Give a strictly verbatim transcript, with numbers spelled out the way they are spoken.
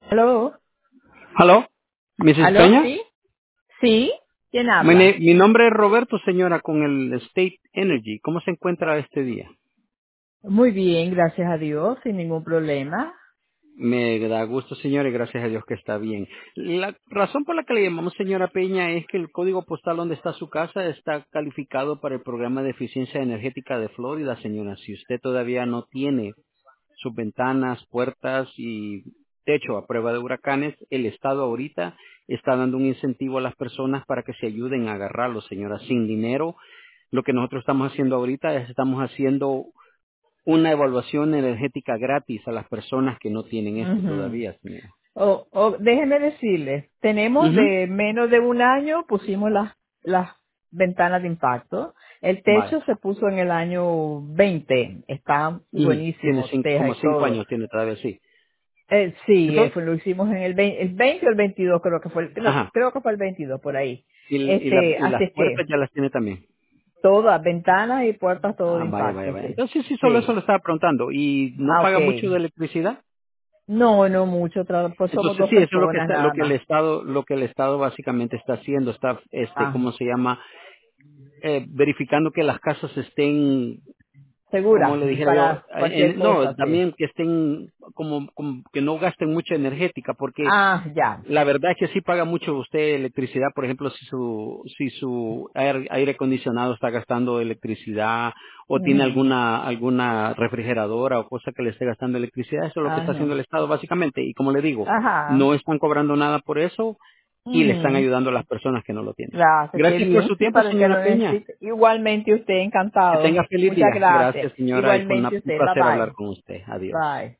Aló, Hello, missus aló, Peña. sí, sí, ¿quién Mi, ne- habla? mi nombre es Roberto, señora, con el State Energy. ¿Cómo se encuentra este día? Muy bien, gracias a Dios, sin ningún problema. Me da gusto, señora, y gracias a Dios que está bien. La razón por la que le llamamos señora Peña es que el código postal donde está su casa está calificado para el programa de eficiencia energética de Florida, señora. Si usted todavía no tiene sus ventanas, puertas y techo a prueba de huracanes, el Estado ahorita está dando un incentivo a las personas para que se ayuden a agarrarlo, señora, sin dinero. Lo que nosotros estamos haciendo ahorita es estamos haciendo una evaluación energética gratis a las personas que no tienen esto Ujú. todavía, señora. Oh, oh, déjeme decirles, tenemos Ujú. de menos de un año, pusimos las, las ventanas de impacto. El techo Vaya. se puso en el año veinte, está Ujú. Tiene buenísimo, cinco- teja como y cinco todo. años, tiene todavía, sí. Eh, sí, eh, Entonces, fue- lo hicimos en el veinte, el veinte o el veintidós, creo que fue, el- creo, ajá. creo que fue el veintidós, por ahí. Y, y, la- Este, y así las es que, puertas ya las tiene también. todas, ventanas y puertas, todo Ah, de vaya, vaya, impacto, vaya. sí. Entonces sí, solo eso Sí. le estaba preguntando. ¿Y no Ah, paga mucho ok. de electricidad? No, no mucho, tra- pues somos Entonces dos sí, eso es lo que personas está, lo nada que el más. Estado, lo que el Estado básicamente está haciendo, está, este, Ah, ¿cómo se llama? Eh, verificando que las casas estén, como segura, le dijera yo, para cualquier en- no, cosa, sí. también que estén, como, como que no gasten mucha energética, porque Ah, ya. la verdad es que sí paga mucho usted electricidad, por ejemplo, si su, si su aire, aire acondicionado está gastando electricidad o tiene Ujú. alguna, alguna refrigeradora o cosa que le esté gastando electricidad, eso es lo que Ah, está haciendo no. el Estado básicamente. Y como le digo, Ajá. no están cobrando nada por eso y le están Ujú. ayudando a las personas que no lo tienen. Gracias, qué Gracias por bien, su sí, tiempo, para el que señora lo Peña. necesite. Igualmente usted, Que encantado. tenga feliz Muchas día. gracias. Gracias, señora, y fue una- Igualmente un usted. Bye placer hablar bye. con usted. Adiós. Bye.